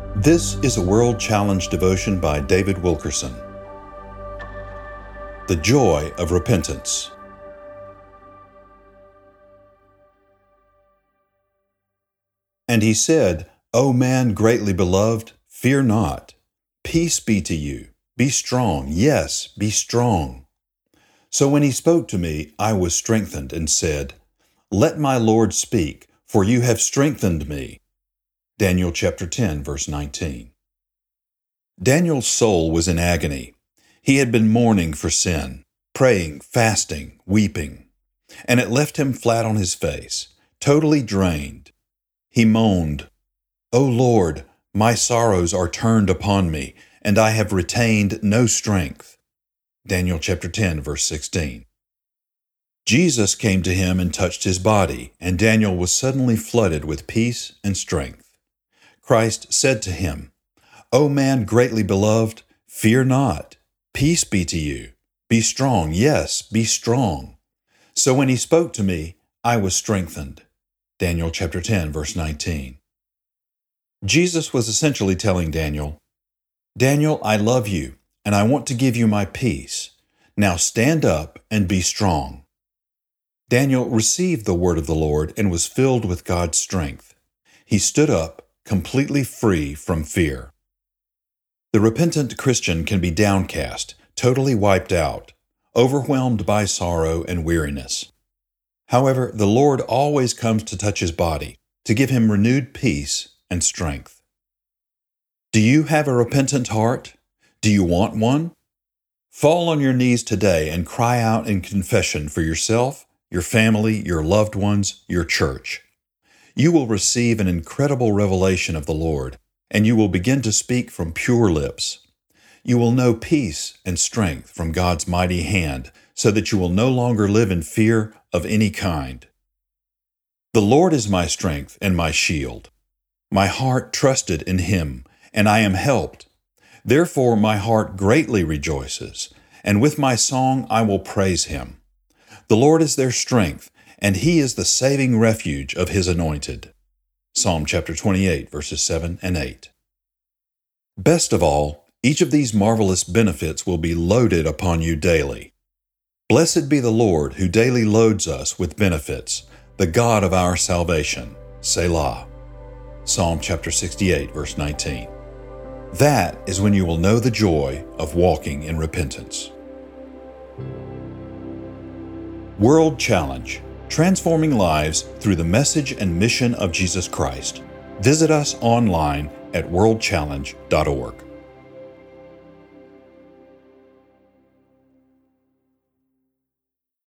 This is a World Challenge devotion by David Wilkerson. The Joy of Repentance. And he said, O man greatly beloved, fear not. Peace be to you. Be strong. Yes, be strong. So when he spoke to me, I was strengthened and said, Let my Lord speak, for you have strengthened me. Daniel chapter 10, verse 19. Daniel's soul was in agony. He had been mourning for sin, praying, fasting, weeping, and it left him flat on his face, totally drained. He moaned, O Lord, my sorrows are turned upon me, and I have retained no strength. Daniel chapter 10, verse 16. Jesus came to him and touched his body, and Daniel was suddenly flooded with peace and strength. Christ said to him, O man greatly beloved, fear not. Peace be to you. Be strong. Yes, be strong. So when he spoke to me, I was strengthened. Daniel chapter 10, verse 19. Jesus was essentially telling Daniel, Daniel, I love you, and I want to give you my peace. Now stand up and be strong. Daniel received the word of the Lord and was filled with God's strength. He stood up, completely free from fear. The repentant Christian can be downcast, totally wiped out, overwhelmed by sorrow and weariness. However, the Lord always comes to touch his body, to give him renewed peace and strength. Do you have a repentant heart? Do you want one? Fall on your knees today and cry out in confession for yourself, your family, your loved ones, your church. You will receive an incredible revelation of the Lord, and you will begin to speak from pure lips. You will know peace and strength from God's mighty hand, so that you will no longer live in fear of any kind. The Lord is my strength and my shield. My heart trusted in Him, and I am helped. Therefore my heart greatly rejoices, and with my song I will praise Him. The Lord is their strength, and He is the saving refuge of His anointed. Psalm chapter 28, verses 7 and 8. Best of all, each of these marvelous benefits will be loaded upon you daily. Blessed be the Lord who daily loads us with benefits, the God of our salvation. Selah. Psalm chapter 68, verse 19. That is when you will know the joy of walking in repentance. World Challenge. Transforming lives through the message and mission of Jesus Christ. Visit us online at worldchallenge.org.